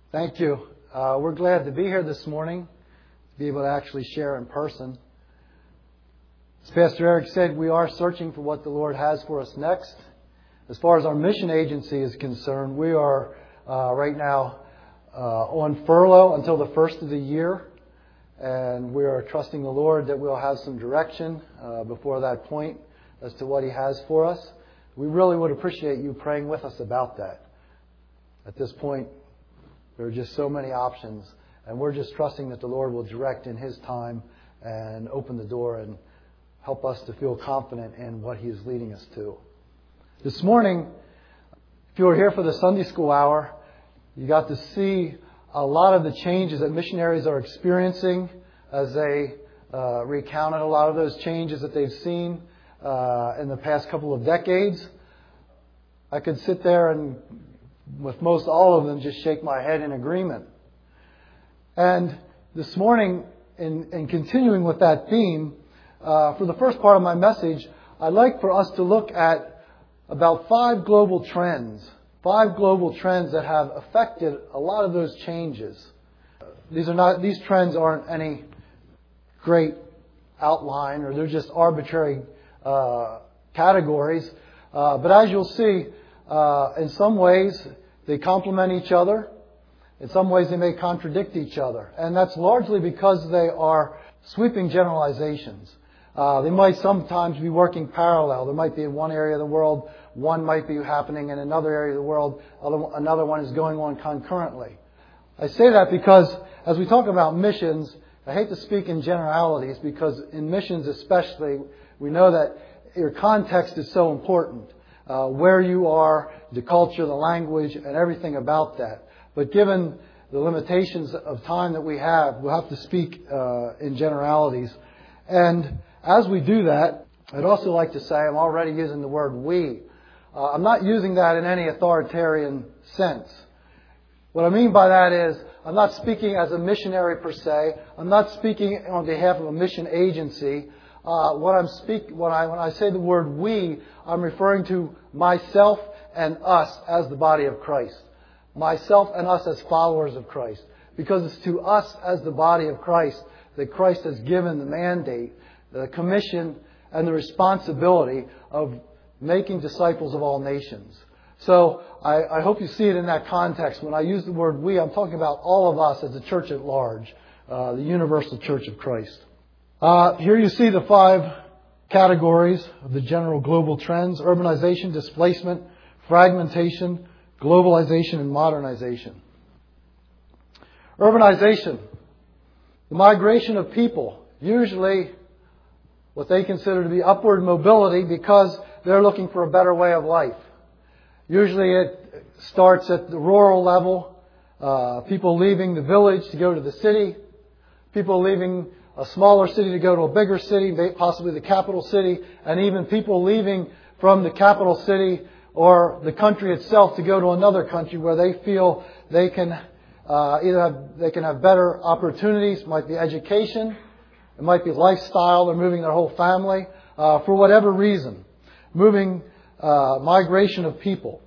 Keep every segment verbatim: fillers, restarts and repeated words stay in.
Thank you. Uh, we're glad to be here this morning, to be able to actually share in person. As Pastor Eric said, we are searching for what the Lord has for us next. As far as our mission agency is concerned, we are uh, right now uh, on furlough until the first of the year. And we are trusting the Lord that we'll have some direction uh, before that point as to what He has for us. We really would appreciate you praying with us about that. At this point, there are just so many options, and we're just trusting that the Lord will direct in His time and open the door and help us to feel confident in what He is leading us to. This morning, if you were here for the Sunday school hour, you got to see a lot of the changes that missionaries are experiencing as they uh, recounted a lot of those changes that they've seen uh, in the past couple of decades. I could sit there and with most all of them, just shake my head in agreement. And this morning, in, in continuing with that theme, uh, for the first part of my message, I'd like for us to look at about five global trends, five global trends that have affected a lot of those changes. These are not; these trends aren't any great outline, or they're just arbitrary uh, categories. Uh, but as you'll see, uh, in some ways, they complement each other. In some ways, they may contradict each other. And that's largely because they are sweeping generalizations. Uh, they might sometimes be working parallel. There might be in one area of the world, one might be happening in another area of the world, another one is going on concurrently. I say that because as we talk about missions, I hate to speak in generalities because in missions especially, we know that your context is so important. Uh, where you are, the culture, the language, and everything about that. But given the limitations of time that we have, we'll have to speak uh, in generalities. And as we do that, I'd also like to say I'm already using the word we. Uh, I'm not using that in any authoritarian sense. What I mean by that is I'm not speaking as a missionary per se. I'm not speaking on behalf of a mission agency. Uh, what I'm speak, when I when I say the word we, I'm referring to myself and us as the body of Christ. Myself and us as followers of Christ. Because it's to us as the body of Christ that Christ has given the mandate, the commission, and the responsibility of making disciples of all nations. So I, I hope you see it in that context. When I use the word we, I'm talking about all of us as the church at large, uh, the universal church of Christ. Uh, here you see the five categories of the general global trends: urbanization, displacement, fragmentation, globalization, and modernization. Urbanization, the migration of people, usually what they consider to be upward mobility because they're looking for a better way of life. Usually it starts at the rural level, uh, people leaving the village to go to the city, people leaving a smaller city to go to a bigger city, possibly the capital city, and even people leaving from the capital city or the country itself to go to another country where they feel they can uh, either have, they can have better opportunities. It might be education, it might be lifestyle. They're moving their whole family uh, for whatever reason. Moving uh, migration of people.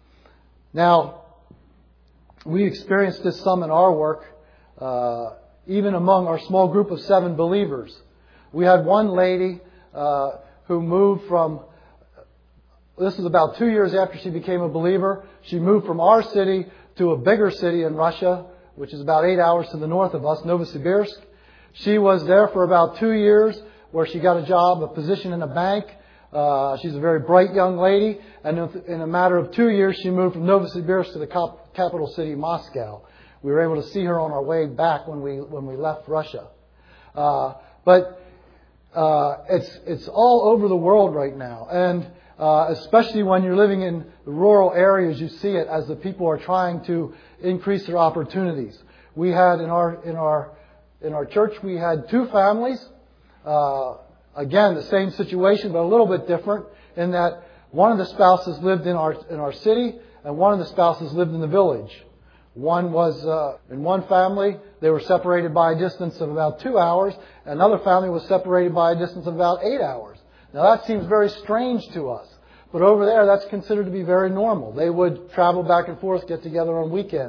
Now, we experienced this some in our work. Uh, Even among our small group of seven believers. We had one lady uh, who moved from, this was about two years after she became a believer. She moved from our city to a bigger city in Russia, which is about eight hours to the north of us, Novosibirsk. She was there for about two years where she got a job, a position in a bank. Uh, she's a very bright young lady. And in a matter of two years, she moved from Novosibirsk to the cap- capital city, Moscow. We were able to see her on our way back when we when we left Russia. Uh, but uh, it's it's all over the world right now, and uh, especially when you're living in the rural areas, you see it as the people are trying to increase their opportunities. We had in our in our in our church we had two families. Uh, again, the same situation, but a little bit different in that one of the spouses lived in our in our city, and one of the spouses lived in the village. One was, uh, in one family, they were separated by a distance of about two hours. Another family was separated by a distance of about eight hours. Now that seems very strange to us. But over there, that's considered to be very normal. They would travel back and forth, get together on weekends.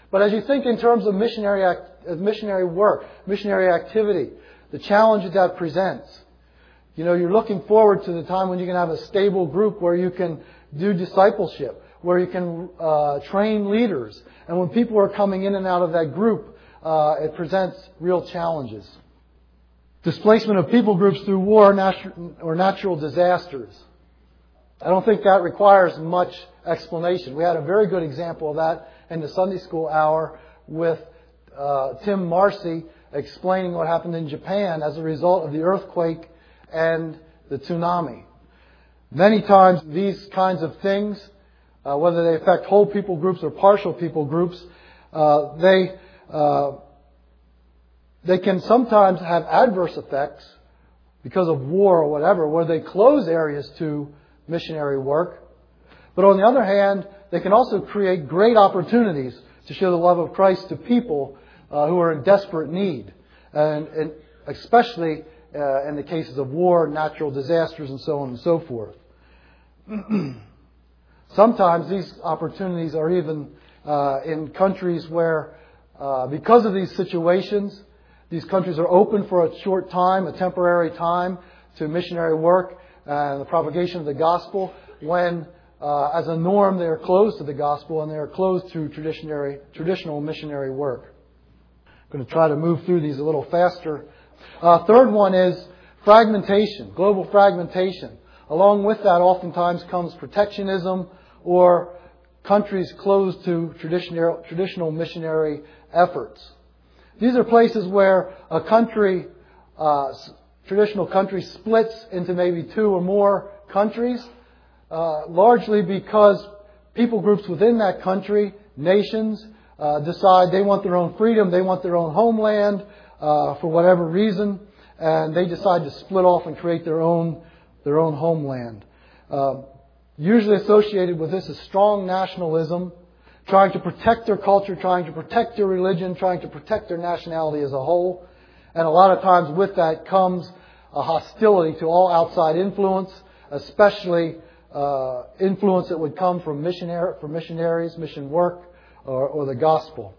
But as you think in terms of missionary act, missionary work, missionary activity, the challenge that that presents, you know, you're looking forward to the time when you can have a stable group where you can do discipleship, where you can uh, train leaders. And when people are coming in and out of that group, uh, it presents real challenges. Displacement of people groups through war natu- or natural disasters. I don't think that requires much explanation. We had a very good example of that in the Sunday school hour with uh, Tim Marcy explaining what happened in Japan as a result of the earthquake and the tsunami. Many times these kinds of things, uh, whether they affect whole people groups or partial people groups, uh, they uh, they can sometimes have adverse effects because of war or whatever, where they close areas to missionary work. But on the other hand, they can also create great opportunities to show the love of Christ to people uh, who are in desperate need, and, and especially uh, in the cases of war, natural disasters, and so on and so forth. Sometimes these opportunities are even uh, in countries where, uh, because of these situations, these countries are open for a short time, a temporary time, to missionary work and the propagation of the gospel, when, uh, as a norm, they are closed to the gospel and they are closed to traditionary, traditional missionary work. I'm going to try to move through these a little faster. Uh, third one is fragmentation, global fragmentation. Along with that, oftentimes comes protectionism or countries closed to traditional, traditional missionary efforts. These are places where a country, uh, traditional country, splits into maybe two or more countries, uh, largely because people groups within that country, nations, uh, decide they want their own freedom, they want their own homeland uh, for whatever reason, and they decide to split off and create their own their own homeland. Uh, usually associated with this is strong nationalism, trying to protect their culture, trying to protect their religion, trying to protect their nationality as a whole. And a lot of times with that comes a hostility to all outside influence, especially uh, influence that would come from missionary, from missionaries, mission work, or, or the gospel.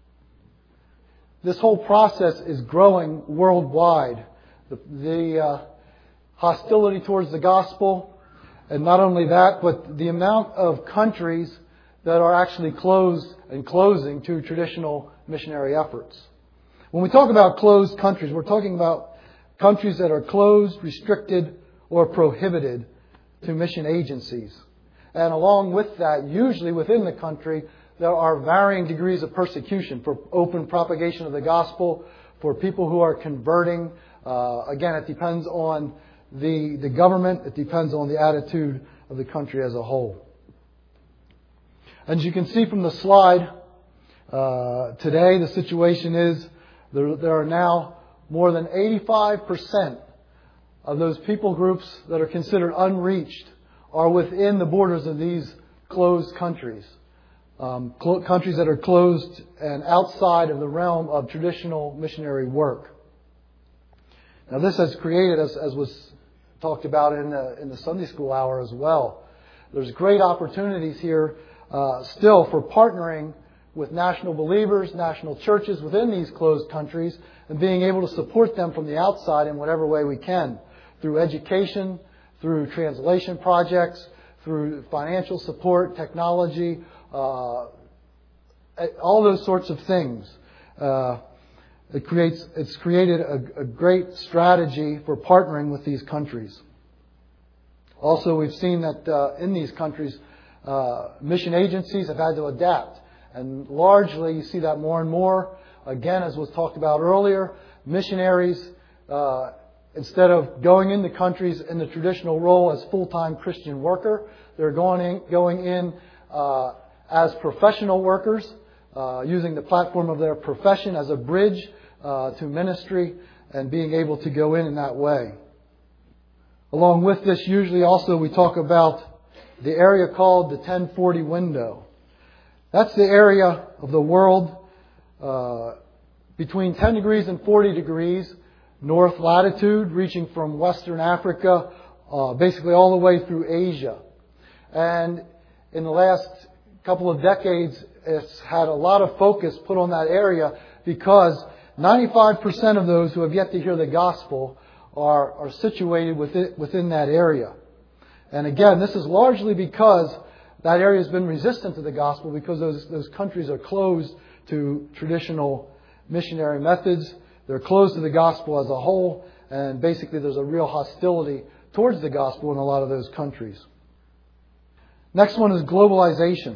This whole process is growing worldwide. The, the uh, hostility towards the gospel, and not only that, but the amount of countries that are actually closed and closing to traditional missionary efforts. When we talk about closed countries, we're talking about countries that are closed, restricted, or prohibited to mission agencies. And along with that, usually within the country, there are varying degrees of persecution for open propagation of the gospel, for people who are converting. Uh, again, it depends on the, the government. It depends on the attitude of the country as a whole. As you can see from the slide, uh, today the situation is there, there are now more than eighty-five percent of those people groups that are considered unreached are within the borders of these closed countries. Um, cl- countries that are closed and outside of the realm of traditional missionary work. Now this has created, as, as was talked about in the, in the Sunday school hour as well, there's great opportunities here Uh, still for partnering with national believers, national churches within these closed countries, and being able to support them from the outside in whatever way we can, through education, through translation projects, through financial support, technology, uh, all those sorts of things. Uh, it creates, it's created a, a great strategy for partnering with these countries. Also, we've seen that uh, in these countries, Uh, mission agencies have had to adapt. And largely you see that more and more. Again, as was talked about earlier, missionaries, uh, instead of going into countries in the traditional role as full-time Christian worker, they're going in, going in uh, as professional workers, uh, using the platform of their profession as a bridge uh, to ministry and being able to go in in that way. Along with this, usually also we talk about the area called the ten forty window. That's the area of the world uh, between ten degrees and forty degrees north latitude, reaching from Western Africa, uh, basically all the way through Asia. And in the last couple of decades it's had a lot of focus put on that area because ninety-five percent of those who have yet to hear the gospel are, are situated within, within that area. And again, this is largely because that area has been resistant to the gospel because those, those countries are closed to traditional missionary methods. They're closed to the gospel as a whole, and basically there's a real hostility towards the gospel in a lot of those countries. Next one is globalization.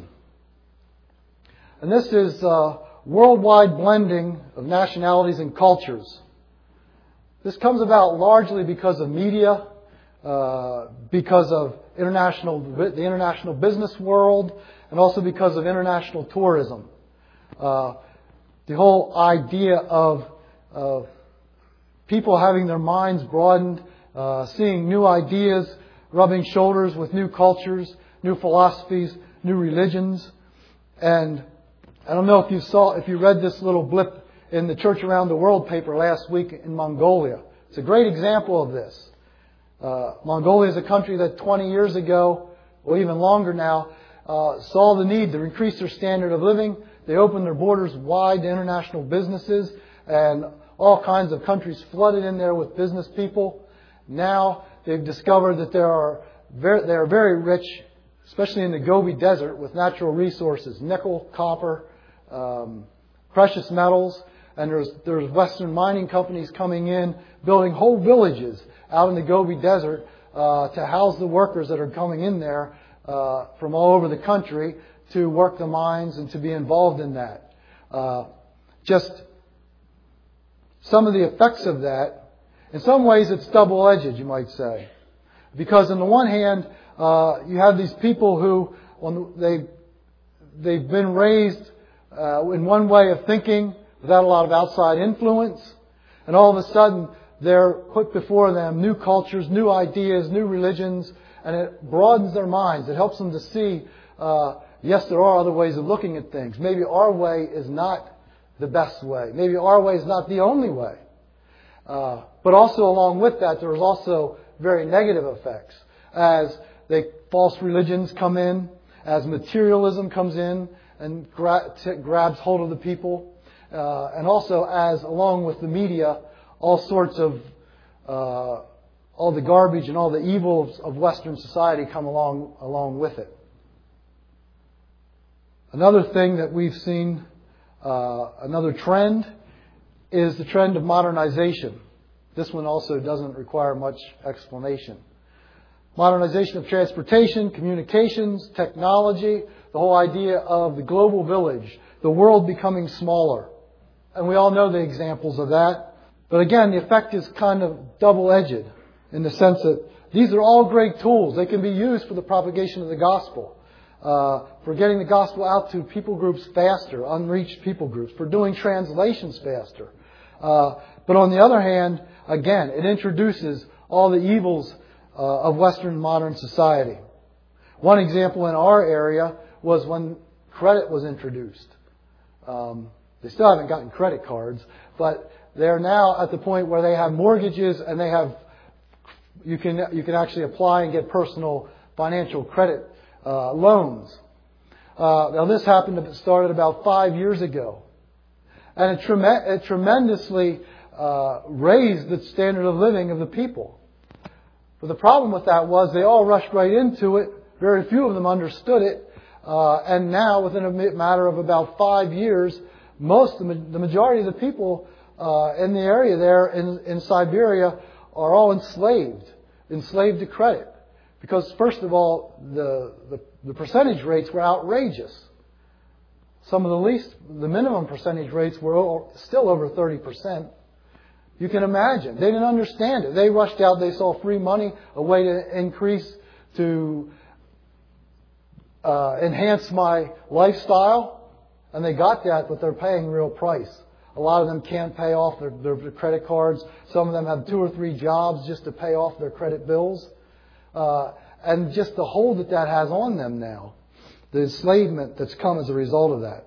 And this is uh, worldwide blending of nationalities and cultures. This comes about largely because of media, uh, because of international, the international business world, and also because of international tourism. Uh, the whole idea of, of people having their minds broadened, uh, seeing new ideas, rubbing shoulders with new cultures, new philosophies, new religions. And I don't know if you saw, if you read this little blip in the Church Around the World paper last week in Mongolia. It's a great example of this. Uh, Mongolia is a country that twenty years ago, or even longer now, uh, saw the need to increase their standard of living. They opened their borders wide to international businesses, and all kinds of countries flooded in there with business people. Now they've discovered that there are very, they are very rich, especially in the Gobi Desert, with natural resources, nickel, copper, um, precious metals. And there's, there's Western mining companies coming in, building whole villages out in the Gobi Desert uh, to house the workers that are coming in there uh, from all over the country to work the mines and to be involved in that. Uh, just some of the effects of that. In some ways, it's double-edged, you might say. Because on the one hand, uh, you have these people who, when they, they've been raised uh, in one way of thinking without a lot of outside influence, and all of a sudden they're put before them new cultures, new ideas, new religions, and it broadens their minds. It helps them to see, uh, yes, there are other ways of looking at things. Maybe our way is not the best way. Maybe our way is not the only way. Uh, but also along with that, there's also very negative effects. As they, false religions come in, as materialism comes in and gra- t- grabs hold of the people, uh, and also as, along with the media, all sorts of, uh, all the garbage and all the evils of Western society come along, along with it. Another thing that we've seen, uh, another trend, is the trend of modernization. This one also doesn't require much explanation. Modernization of transportation, communications, technology, the whole idea of the global village, the world becoming smaller. And we all know the examples of that. But again, the effect is kind of double-edged in the sense that these are all great tools. They can be used for the propagation of the gospel, uh, for getting the gospel out to people groups faster, unreached people groups, for doing translations faster. Uh, but on the other hand, again, it introduces all the evils uh, of Western modern society. One example in our area was when credit was introduced. Um, they still haven't gotten credit cards, but they're now at the point where they have mortgages and they have you can you can actually apply and get personal financial credit uh, loans. Uh, now this happened to started about five years ago. And it, trem- it tremendously uh, raised the standard of living of the people. But the problem with that was they all rushed right into it. Very few of them understood it. Uh, and now, within a matter of about five years, most the, the majority of the people uh, in the area there in, in Siberia are all enslaved, enslaved to credit. Because first of all, the, the, the percentage rates were outrageous. Some of the least, the minimum percentage rates were still over thirty percent. You can imagine. They didn't understand it. They rushed out. They saw free money, a way to increase, to uh, enhance my lifestyle. And they got that, but they're paying real price. A lot of them can't pay off their, their, their credit cards. Some of them have two or three jobs just to pay off their credit bills. Uh, and just the hold that that has on them now. The enslavement that's come as a result of that.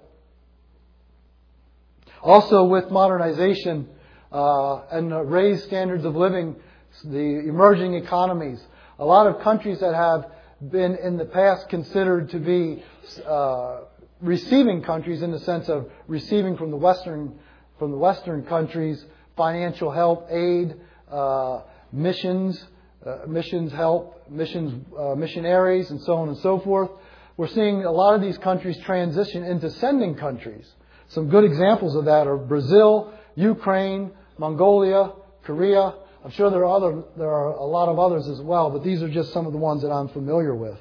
Also with modernization uh, and the raised standards of living, the emerging economies, a lot of countries that have been in the past considered to be uh, receiving countries in the sense of receiving from the Western from the Western countries financial help, aid, uh, missions, uh, missions help, missions uh, missionaries, and so on and so forth. We're seeing a lot of these countries transition into sending countries. Some good examples of that are Brazil, Ukraine, Mongolia, Korea. I'm sure there are other there are a lot of others as well, but these are just some of the ones that I'm familiar with.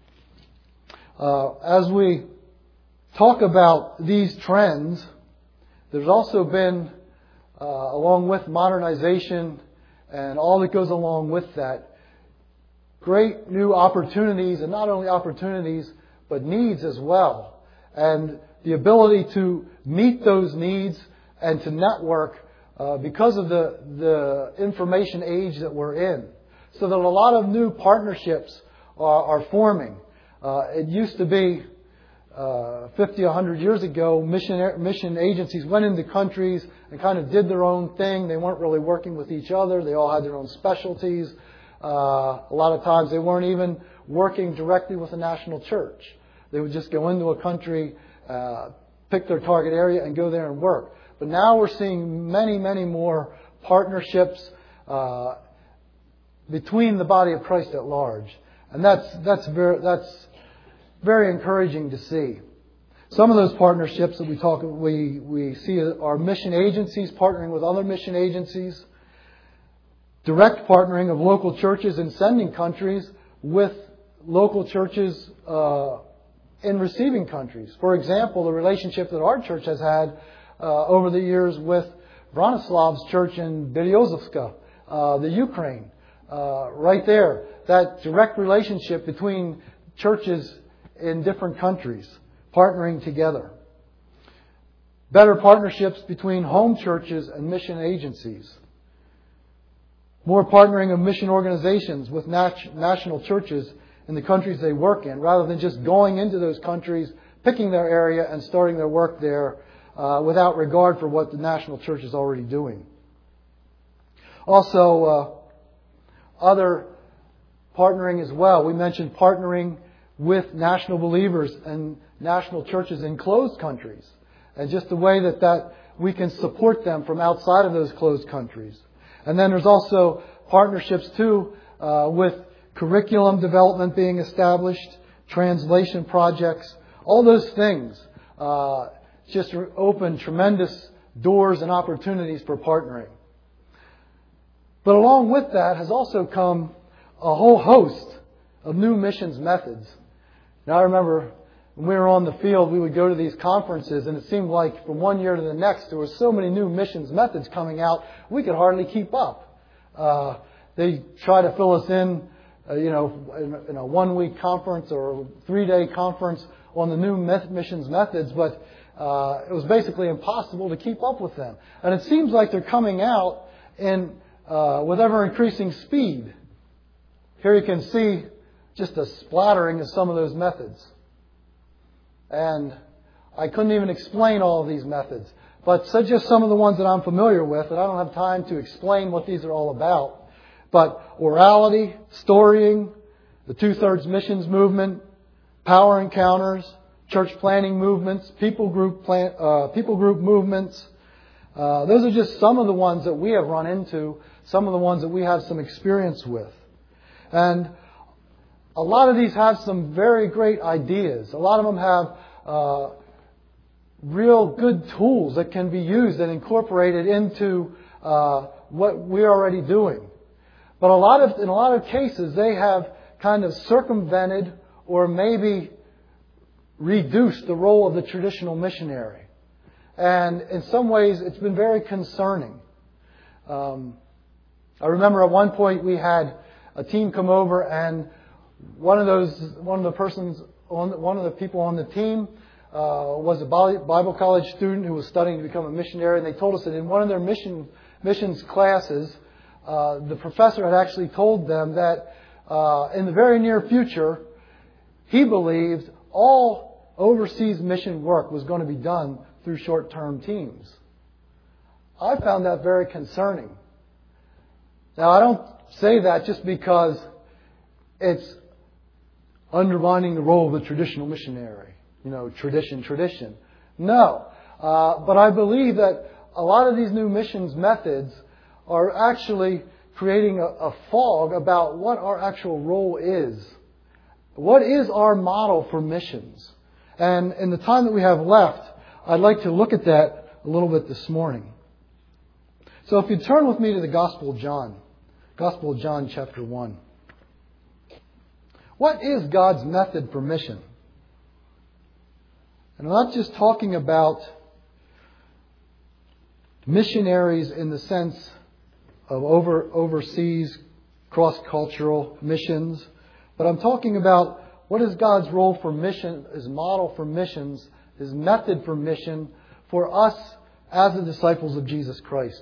Uh, as we talk about these trends, there's also been, uh, along with modernization and all that goes along with that, great new opportunities, and not only opportunities, but needs as well. And the ability to meet those needs and to network uh, because of the, the information age that we're in. So that a lot of new partnerships are, are forming. Uh, it used to be uh, fifty, a hundred years ago, mission, mission agencies went into countries and kind of did their own thing. They weren't really working with each other. They all had their own specialties. Uh, a lot of times they weren't even working directly with the national church. They would just go into a country, uh, pick their target area, and go there and work. But now we're seeing many, many more partnerships uh, between the body of Christ at large. And that's that's very that's very encouraging to see. Some of those partnerships that we talk we we see are mission agencies partnering with other mission agencies, direct partnering of local churches in sending countries with local churches uh, in receiving countries. For example, the relationship that our church has had uh, over the years with Bronislav's church in Beryozovska, uh, the Ukraine, uh, right there. That direct relationship between churches in different countries, partnering together. Better partnerships between home churches and mission agencies. More partnering of mission organizations with nat- national churches in the countries they work in, rather than just going into those countries, picking their area and starting their work there uh, without regard for what the national church is already doing. Also, uh, other partnering as well. We mentioned partnering with national believers and national churches in closed countries, and just the way that, that we can support them from outside of those closed countries. And then there's also partnerships too uh, with curriculum development being established, translation projects, all those things uh, just open tremendous doors and opportunities for partnering. But along with that has also come a whole host of new missions methods. Now I remember when we were on the field, we would go to these conferences, and it seemed like from one year to the next there were so many new missions methods coming out, we could hardly keep up. Uh, they try to fill us in, uh, you know, in, in a one-week conference or a three-day conference on the new missions methods, but uh, it was basically impossible to keep up with them. And it seems like they're coming out in uh, with ever-increasing speed. Here you can see just a splattering of some of those methods. And I couldn't even explain all of these methods. But so just some of the ones that I'm familiar with, and I don't have time to explain what these are all about. But orality, storying, the two-thirds missions movement, power encounters, church planning movements, people group plan, uh, people group movements. Uh, those are just some of the ones that we have run into, some of the ones that we have some experience with. And a lot of these have some very great ideas. A lot of them have uh, real good tools that can be used and incorporated into uh, what we're already doing. But a lot of, in a lot of cases, they have kind of circumvented or maybe reduced the role of the traditional missionary. And in some ways, it's been very concerning. Um, I remember at one point we had a team come over, and one of those, one of the persons, on, one of the people on the team uh, was a Bible college student who was studying to become a missionary. And they told us that in one of their mission missions classes, uh, the professor had actually told them that uh, in the very near future, he believed all overseas mission work was going to be done through short-term teams. I found that very concerning. Now, I don't say that just because it's undermining the role of the traditional missionary. you know, tradition, tradition. No. Uh, but I believe that a lot of these new missions methods are actually creating a, a fog about what our actual role is. What is our model for missions? And in the time that we have left, I'd like to look at that a little bit this morning. So if you turn with me to the Gospel of John, Gospel of John chapter one. What is God's method for mission? And I'm not just talking about missionaries in the sense of over, overseas cross-cultural missions, but I'm talking about what is God's role for mission, His model for missions, His method for mission for us as the disciples of Jesus Christ.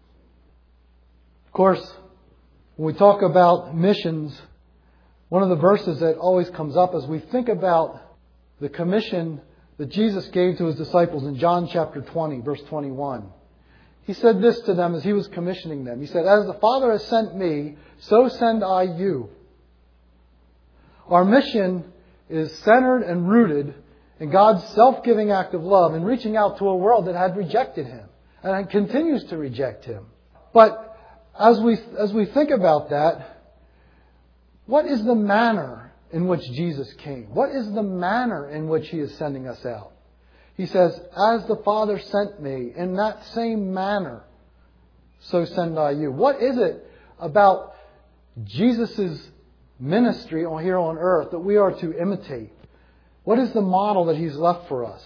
Of course, when we talk about missions, one of the verses that always comes up as we think about the commission that Jesus gave to His disciples in John chapter twenty, verse twenty-one. He said this to them as He was commissioning them. He said, "As the Father has sent me, so send I you." Our mission is centered and rooted in God's self-giving act of love and reaching out to a world that had rejected Him and continues to reject Him. But as we as we think about that, what is the manner in which Jesus came? What is the manner in which He is sending us out? He says, "As the Father sent me, in that same manner, so send I you." What is it about Jesus' ministry on here on earth that we are to imitate? What is the model that He's left for us?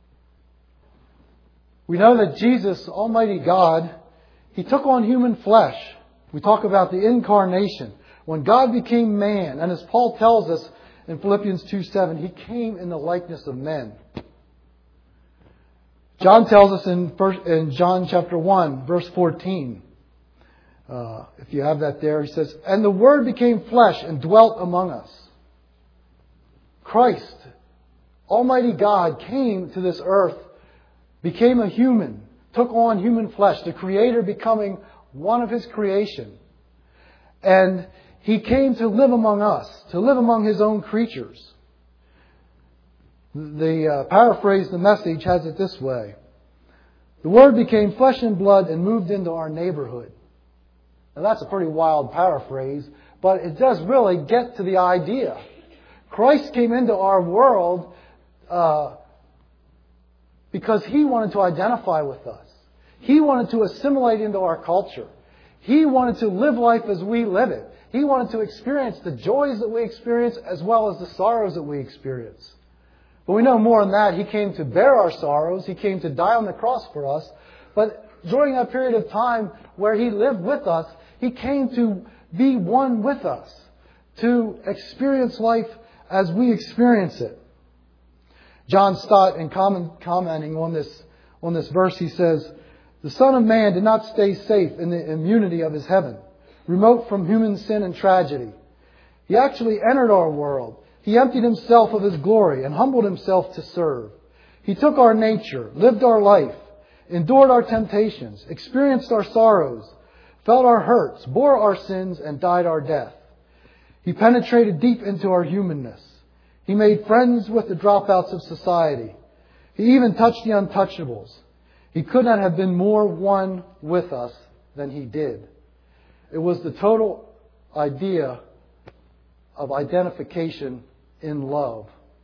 We know that Jesus, Almighty God, He took on human flesh. We talk about the incarnation. When God became man, and as Paul tells us in Philippians two seven, He came in the likeness of men. John tells us in, first, in John chapter one, verse fourteen, uh, if you have that there, he says, "And the Word became flesh and dwelt among us." Christ, Almighty God, came to this earth, became a human, took on human flesh, the Creator becoming one of His creation. And He came to live among us, to live among His own creatures. The uh, paraphrase, the Message, has it this way: "The Word became flesh and blood and moved into our neighborhood." Now that's a pretty wild paraphrase, but it does really get to the idea. Christ came into our world uh, because He wanted to identify with us. He wanted to assimilate into our culture. He wanted to live life as we live it. He wanted to experience the joys that we experience as well as the sorrows that we experience. But we know more than that. He came to bear our sorrows. He came to die on the cross for us. But during that period of time where He lived with us, He came to be one with us, to experience life as we experience it. John Stott, in comment, commenting on this, on this verse, he says, "The Son of Man did not stay safe in the immunity of His heaven, remote from human sin and tragedy. He actually entered our world. He emptied Himself of His glory and humbled Himself to serve. He took our nature, lived our life, endured our temptations, experienced our sorrows, felt our hurts, bore our sins, and died our death. He penetrated deep into our humanness. He made friends with the dropouts of society. He even touched the untouchables. He could not have been more one with us than He did." It was the total idea of identification in love.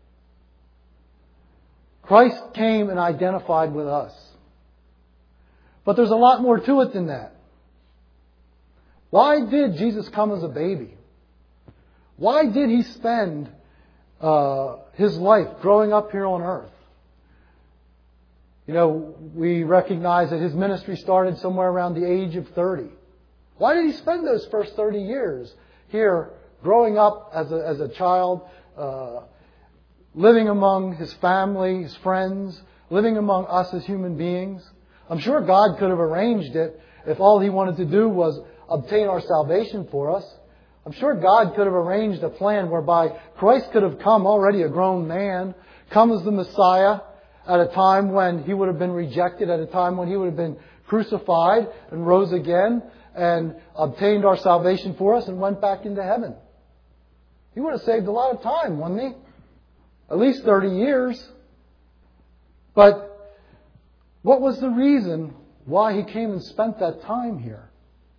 Christ came and identified with us. But there's a lot more to it than that. Why did Jesus come as a baby? Why did He spend uh, His life growing up here on earth? You know, we recognize that His ministry started somewhere around the age of thirty. Why did He spend those first thirty years here, growing up as a, as a child, uh, living among His family, His friends, living among us as human beings? I'm sure God could have arranged it if all He wanted to do was obtain our salvation for us. I'm sure God could have arranged a plan whereby Christ could have come already a grown man, come as the Messiah at a time when He would have been rejected, at a time when He would have been crucified and rose again and obtained our salvation for us and went back into heaven. He would have saved a lot of time, wouldn't He? At least thirty years. But what was the reason why He came and spent that time here?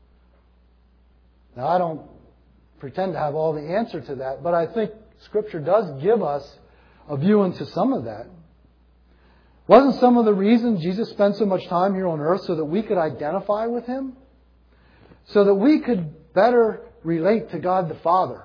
Now, I don't pretend to have all the answer to that, but I think Scripture does give us a view into some of that. Wasn't some of the reason Jesus spent so much time here on earth so that we could identify with Him? So that we could better relate to God the Father?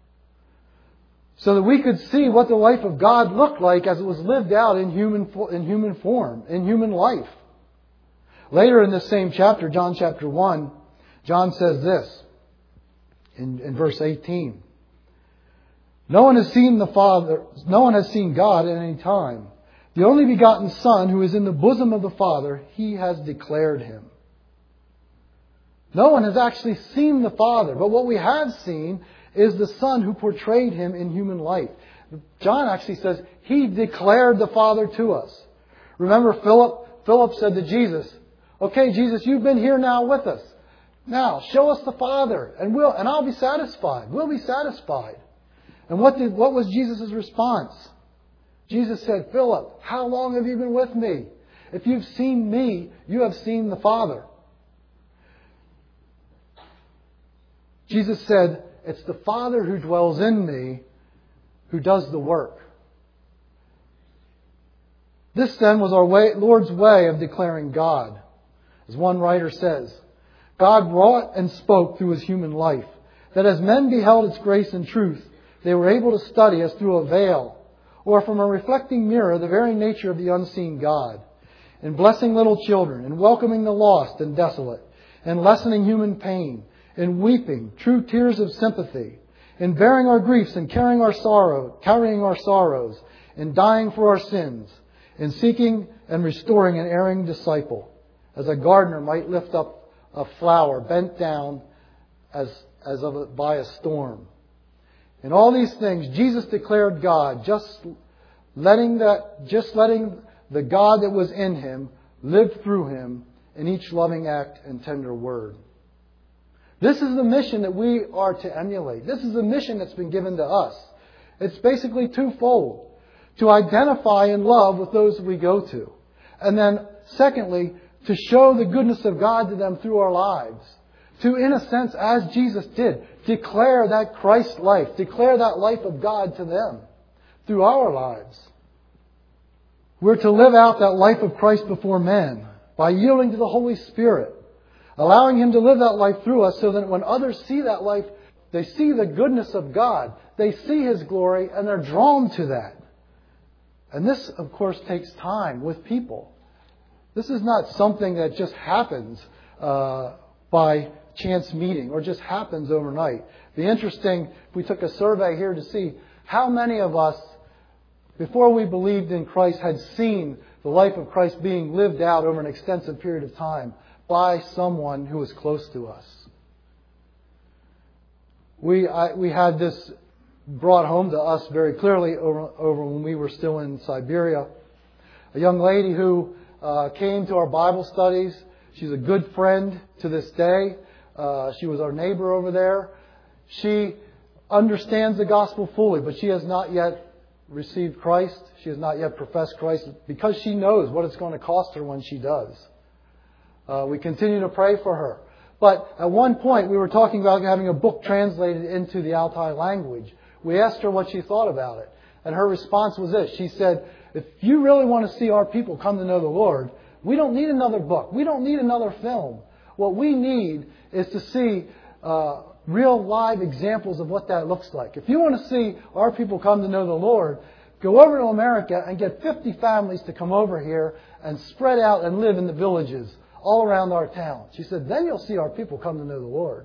So that we could see what the life of God looked like as it was lived out in human, in human form, in human life. Later in this same chapter, John chapter one, John says this in, in verse eighteen. No one has seen the Father, no one has seen God at any time. The only begotten Son who is in the bosom of the Father, He has declared Him. No one has actually seen the Father, but what we have seen is the Son who portrayed Him in human life. John actually says He declared the Father to us. Remember Philip? Philip said to Jesus, okay, Jesus, you've been here now with us. Now, show us the Father, and we'll and I'll be satisfied. We'll be satisfied. And what did what was Jesus' response? Jesus said, Philip, how long have you been with me? If you've seen me, you have seen the Father. Jesus said, it's the Father who dwells in me who does the work. This then was our way, Lord's way of declaring God. As one writer says, God wrought and spoke through His human life, that as men beheld its grace and truth, they were able to study as through a veil, or from a reflecting mirror, the very nature of the unseen God, in blessing little children, in welcoming the lost and desolate, in lessening human pain, in weeping true tears of sympathy, in bearing our griefs and carrying our sorrow, carrying our sorrows, in dying for our sins, in seeking and restoring an erring disciple, as a gardener might lift up a flower bent down as, as of a, by a storm. In all these things, Jesus declared God, just letting that, just letting the God that was in Him live through Him in each loving act and tender word. This is the mission that we are to emulate. This is the mission that's been given to us. It's basically twofold. To identify and love with those we go to. And then, secondly, to show the goodness of God to them through our lives. To, in a sense, as Jesus did, declare that Christ life, declare that life of God to them through our lives. We're to live out that life of Christ before men by yielding to the Holy Spirit, allowing Him to live that life through us so that when others see that life, they see the goodness of God, they see His glory, and they're drawn to that. And this, of course, takes time with people. This is not something that just happens uh, by chance meeting or just happens overnight. It'd be interesting if we took a survey here to see how many of us, before we believed in Christ, had seen the life of Christ being lived out over an extensive period of time by someone who was close to us. We I, we had this brought home to us very clearly over, over when we were still in Siberia. A young lady who uh, came to our Bible studies. She's a good friend to this day. Uh, she was our neighbor over there. She understands the gospel fully, but she has not yet received Christ. She has not yet professed Christ because she knows what it's going to cost her when she does. Uh, we continue to pray for her. But at one point, we were talking about having a book translated into the Altai language. We asked her what she thought about it. And her response was this. She said, if you really want to see our people come to know the Lord, we don't need another book. We don't need another film. What we need is to see uh, real live examples of what that looks like. If you want to see our people come to know the Lord, go over to America and get fifty families to come over here and spread out and live in the villages all around our town. She said, then you'll see our people come to know the Lord.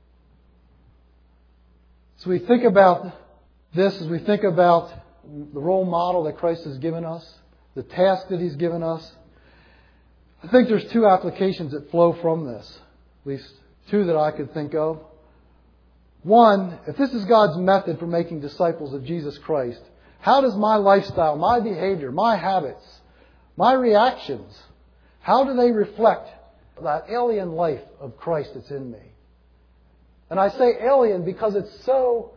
So we think about this as we think about the role model that Christ has given us, the task that He's given us. I think there's two applications that flow from this, at least two that I could think of. One, if this is God's method for making disciples of Jesus Christ, how does my lifestyle, my behavior, my habits, my reactions, how do they reflect that alien life of Christ that's in me? And I say alien because it's so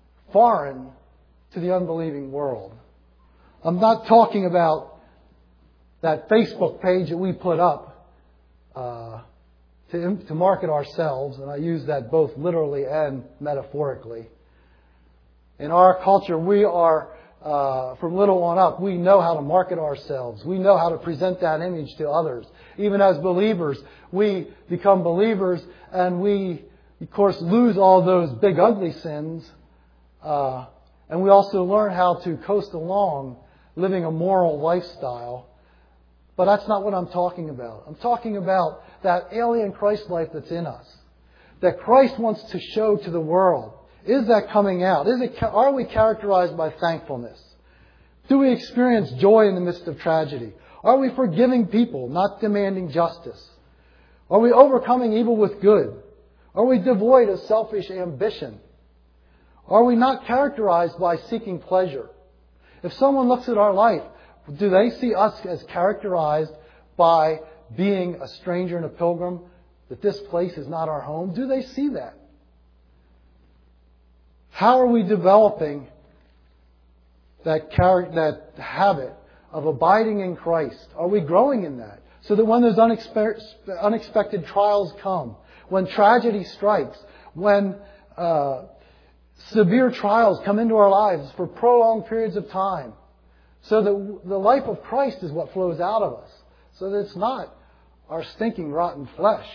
foreign to the unbelieving world. I'm not talking about that Facebook page that we put up uh, to, to market ourselves, and I use that both literally and metaphorically. In our culture, we are, uh, from little on up, we know how to market ourselves. We know how to present that image to others. Even as believers, we become believers and we, of course, lose all those big ugly sins. Uh, and we also learn how to coast along living a moral lifestyle. But that's not what I'm talking about. I'm talking about that alien Christ life that's in us, that Christ wants to show to the world. Is that coming out? Is it, are we characterized by thankfulness? Do we experience joy in the midst of tragedy? Are we forgiving people, not demanding justice? Are we overcoming evil with good? Are we devoid of selfish ambition? Are we not characterized by seeking pleasure? If someone looks at our life, do they see us as characterized by being a stranger and a pilgrim, that this place is not our home? Do they see that? How are we developing that character, that habit of abiding in Christ? Are we growing in that? So that when those unexpe- unexpected trials come, when tragedy strikes, when uh, severe trials come into our lives for prolonged periods of time, so that the life of Christ is what flows out of us, so that it's not our stinking, rotten flesh.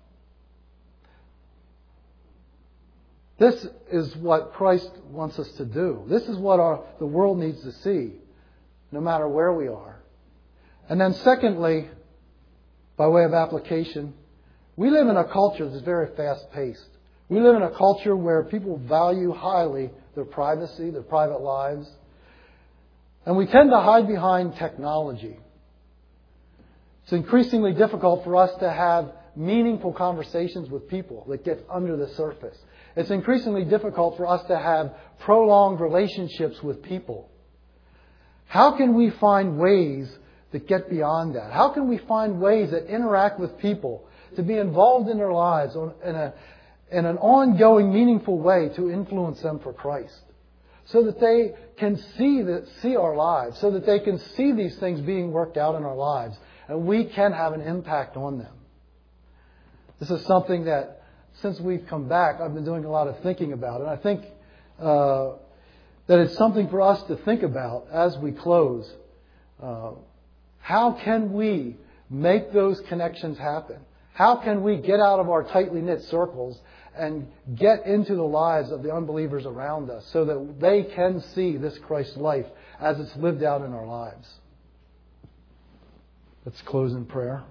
This is what Christ wants us to do. This is what our, the world needs to see, no matter where we are. And then secondly, by way of application, we live in a culture that's very fast-paced. We live in a culture where people value highly their privacy, their private lives. And we tend to hide behind technology. It's increasingly difficult for us to have meaningful conversations with people that get under the surface. It's increasingly difficult for us to have prolonged relationships with people. How can we find ways that get beyond that? How can we find ways that interact with people, to be involved in their lives in, a, in an ongoing, meaningful way to influence them for Christ? So that they can see that, see our lives, so that they can see these things being worked out in our lives, and we can have an impact on them. This is something that, since we've come back, I've been doing a lot of thinking about. And I think uh, that it's something for us to think about as we close. Uh, how can we make those connections happen? How can we get out of our tightly knit circles and get into the lives of the unbelievers around us so that they can see this Christ life as it's lived out in our lives? Let's close in prayer.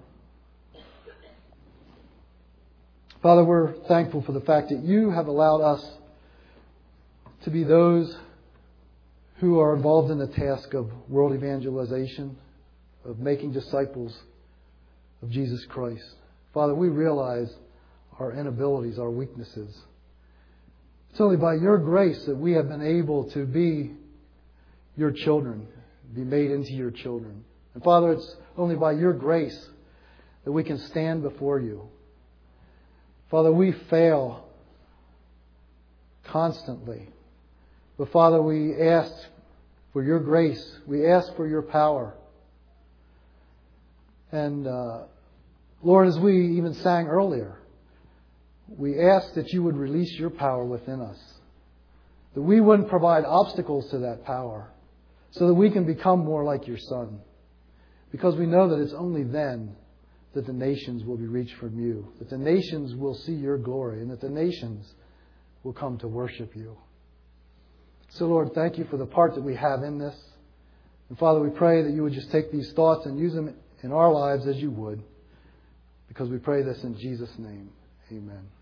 Father, we're thankful for the fact that you have allowed us to be those who are involved in the task of world evangelization, of making disciples of Jesus Christ. Father, we realize our inabilities, our weaknesses. It's only by your grace that we have been able to be your children, be made into your children. And Father, it's only by your grace that we can stand before you. Father, we fail constantly. But Father, we ask for your grace. We ask for your power. And uh, Lord, as we even sang earlier, we ask that you would release your power within us. That we wouldn't provide obstacles to that power, so that we can become more like your Son. Because we know that it's only then that the nations will be reached from you, that the nations will see your glory, and that the nations will come to worship you. So, Lord, thank you for the part that we have in this. And Father, we pray that you would just take these thoughts and use them in our lives as you would, because we pray this in Jesus' name. Amen.